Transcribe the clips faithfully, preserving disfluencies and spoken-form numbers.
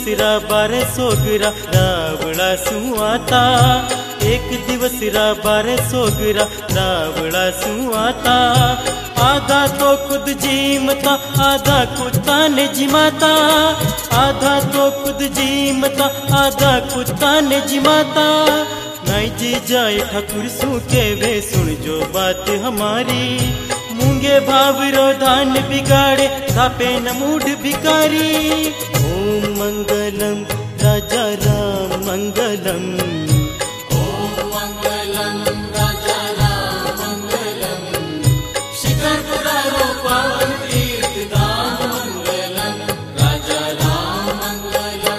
रा बारे सोगरा रावड़ा सुआता, एक दिवस रा बारे सोगरा रावड़ा सुआता। आधा तो खुद जीमता आधा कुत्ता ने जिमाता, आधा तो खुद जीमता आधा कुत्ता ने जिमाता। नाई जी जाए ठाकुर सू के वे सुन जो बात हमारी, मूंगे भावरो धान बिगाड़े थापे न मूड भिकारी। ओम मंगलम राजा राम मंगलम, ओम मंगलम राजा राम मंगलम, शिखरपुरा रूपावन तीर्थ धाम मंगलम, राजा राम मंगलम।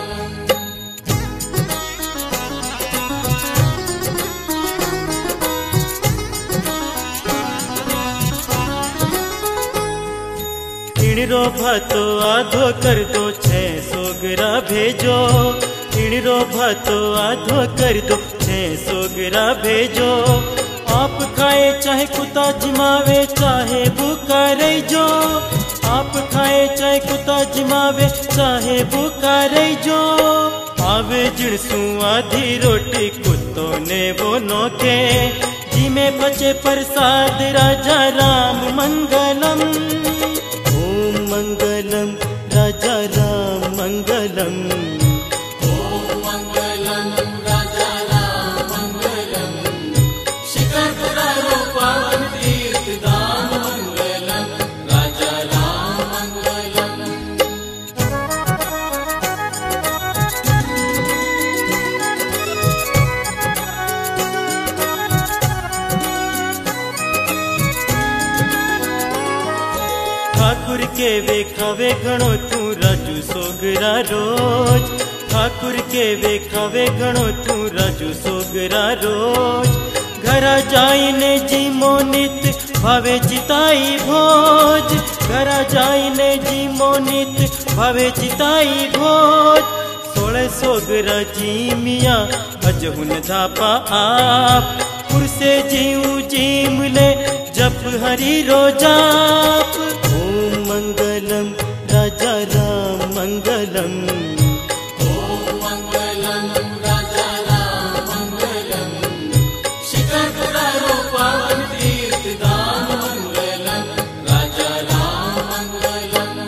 इणरो भातो आधो कर दो छह सोगरा भेजो, इणरो भातो आधो कर दो छह सोगरा भेजो। आप खाए चाहे कुत्ता जिमावे चाहे भूखा रही जो, आप खाए चाहे कुत्ता जिमावे चाहे भूखा रही जो। आवे जिणसू आधी रोटी कुत्तों ने वो नोखे, जी में बचे प्रसाद राजा राम मंगलम। ओम मंगलम राजा राम मंगलम, ओम मंगलम राजा राम मंगलम, शिखरपुरा रूपावन तीर्थ धाम मंगलम, राजा राम मंगलम। ठाकुर के वे खावे घणो तू राजू सोगरा रोज, ठाकुर के वे खावे घणो तू राजू सोगरा रोज। घरा जाइने जी मोनित भावे जिताई भोज, घरा जाइने जी मोनित भावे जिताई भोज। सोलह सोगरा जी मिया अजहुन धापा आप, पुरसे जीऊ जीम ले जप हरि रोजाप। ओम मंगलम राजा राम मंगलम, ओम मंगलम राजा राम मंगलम, शिखरपुरा रूपावन तीर्थ धाम मंगलम, राजा राम मंगलम।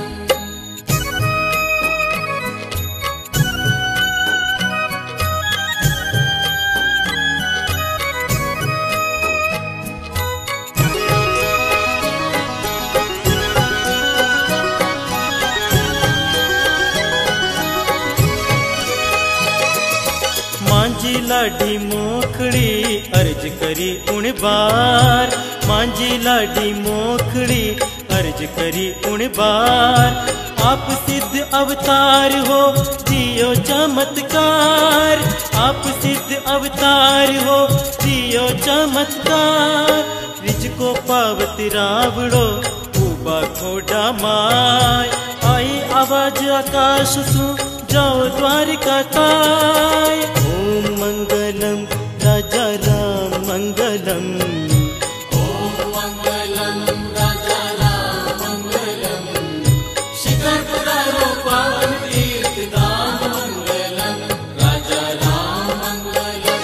मांझी लाडी मोखड़ी अर्ज करी उन बार, मांझी लाडी मोखड़ी अर्ज करी उन बार। आप सिद्ध अवतार हो दियो चमत्कार, आप सिद्ध अवतार हो दियो चमत्कार। रिज को पावत रावड़ो उबा खोडा माय, आई आवाज आकाश सु जाओ द्वारिका काय। ओम मंगलम राजा राम मंगलम, ओम मंगलम राजा राम मंगलम, शिखरपुरा रूपावन तीर्थ धाम मंगलम, राजा राम मंगलम।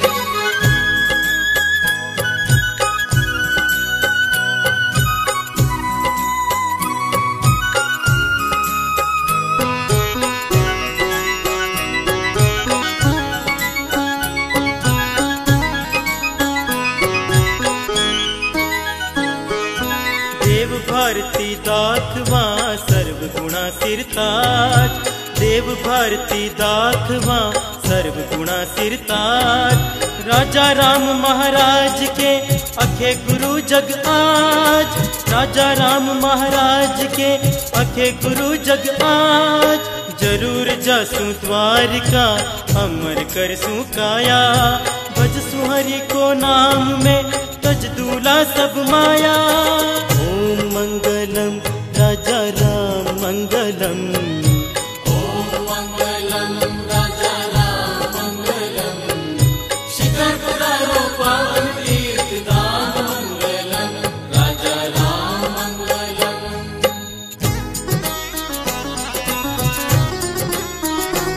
भारती दाखवा सर्व गुणा सिरताज, देव भारती दाखवा सर्व गुणा सिरताज। राजा राम महाराज के अखे गुरु जग आज, राजा राम महाराज के अखे गुरु जग आज। जरूर जासू द्वारिका अमर कर सू काया, भज सुहरि को नाम में तज दूला सब माया। ओम मंगलम राजा राम मंगलम, ओम मंगलम राजा राम मंगलम, शिखरपुरा रूपावन तीर्थ धाम मंगलम, राजा राम मंगलम।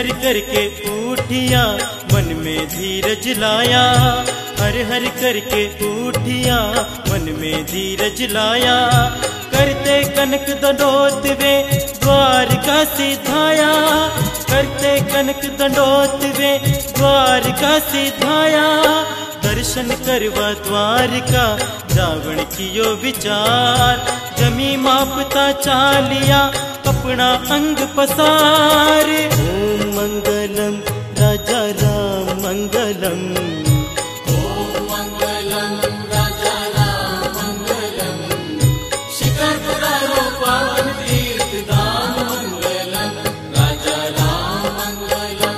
हर करके उठिया मन में धीरज लाया, हर हर करके उठिया मन में धीरज लाया। करते कनक दंडोत वे द्वार का सिधाया, करते कनक दंडोत वे द्वार का सिधाया। दर्शन करवा द्वार का रावण कियो विचार, जमी मापता चालिया अपना अंग पसार। ओम मंगलम राजा राम मंगलम, ओम मंगलम राजा राम मंगलम, शिखरपुरा रोपावन तीर्थ धाम मंगलम, राजा राम मंगलम।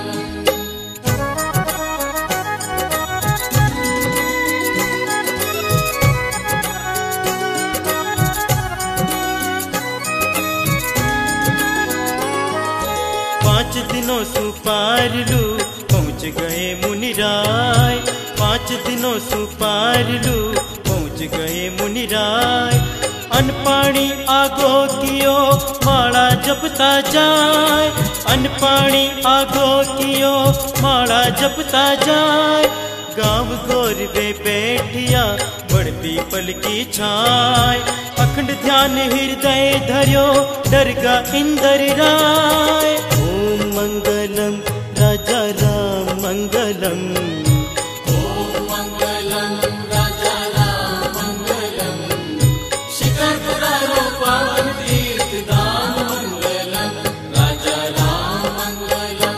पाँच दिनों सुपार लू पहुँच गए मुनिराय, पाँच दिनों सुपार लू पहुँच गए मुनिराय। अन्न पानी आगो कियो माड़ा जपता जाए, अन्न पानी आगो कियो माड़ा जपता जाए। गाँव गोर वे बैठिया बड़ पीपल की छाय, अखंड ध्यान हृदय धर्यो डरगा इंदर राय। ओम मंगलम राजा राम मंगलम, ओम मंगलम राजा राम मंगलम, शिखरपुरा रोपावन तीर्थ धाम मंगलम, राजा राम मंगलम।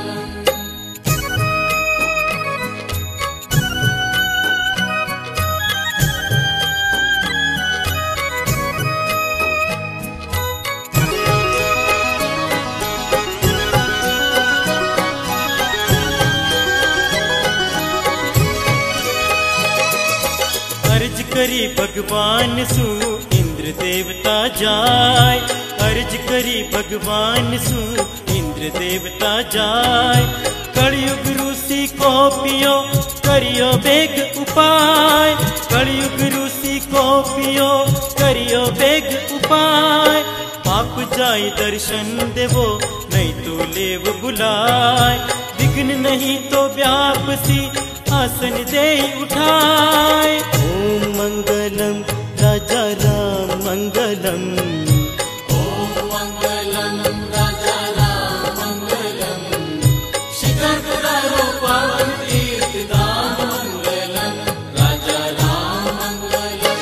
अर्ज करी भगवान सु इंद्र देवता जाय, अर्ज करी भगवान सु इंद्र देवता जाय। कलयुग रूसी को पियो करियो बेग उपाय, कलयुग रूसी को पियो करियो बेग उपाय। आप जाय दर्शन देवो नहीं तो लेव बुलाय, विघ्न नहीं तो व्यापसी आसन दे उठाए। ओम मंगलम राजा राम मंगलम, ओम मंगलम राजा राम मंगलम, शिखरपुरा रोपावन तीर्थ धाम मंगलम, राजा राम मंगलम।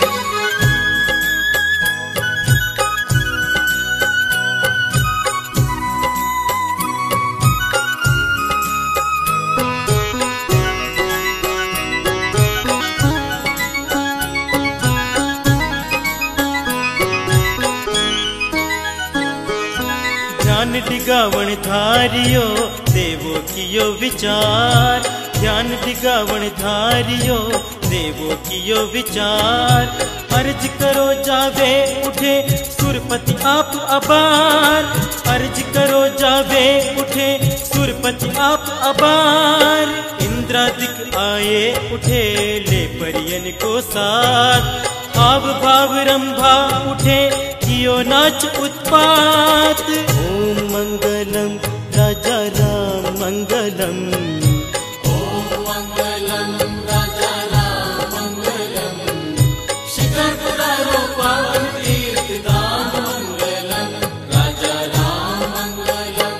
ध्यान डिगावण धारियो देवो कियो विचार, ध्यान डिगावण धारियो देवो कियो विचार। अर्ज करो जावे उठे सुरपति आप अबार, अर्ज करो जावे उठे सुरपति आप अबार। इंद्रादिक आए उठे ले परियन को साथ, हाव भाव रंभा उठे कियो नाच उत्पात। ओम मंगलम राजा राम मंगलम, ओम मंगलम राजा राम मंगलम, शिखरपुरा रोपावन तीर्थ धाम मंगलम, राजा राम मंगलम।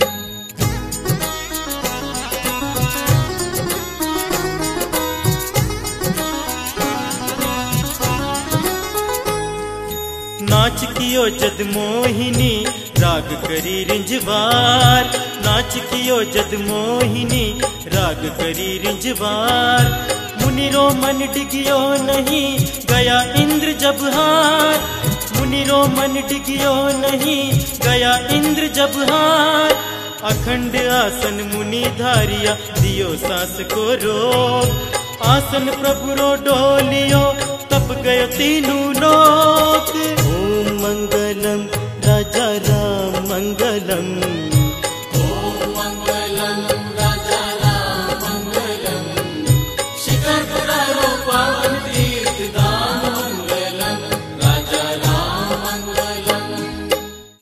नाच कियो जद मोहिनी राग करी रिंजवार, नाच कियो जद मोहिनी राग करी रिंजवार। मुनिरो मन डिगियो नहीं गया इंद्र जब हार, मुनिरो मन डिगियो नहीं गया इंद्र जब हार। अखंड आसन मुनि धारिया दियो सांस को रोक, आसन प्रभु रो डोलियो तब गयो तीनू लोक।